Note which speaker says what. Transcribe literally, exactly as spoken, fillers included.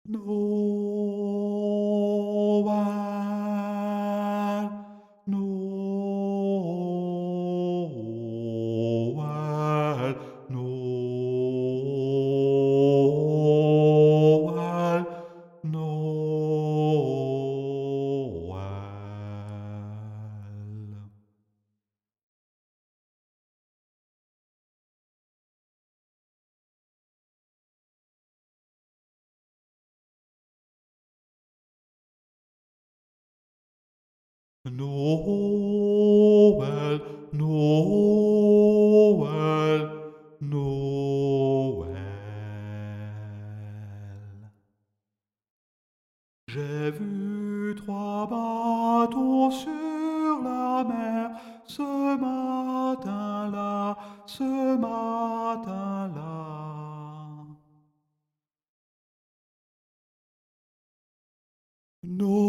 Speaker 1: Noël, Noël, Noël, Noël. Noël, Noël, Noël. J'ai vu trois bateaux sur la mer ce matin-là, ce matin-là.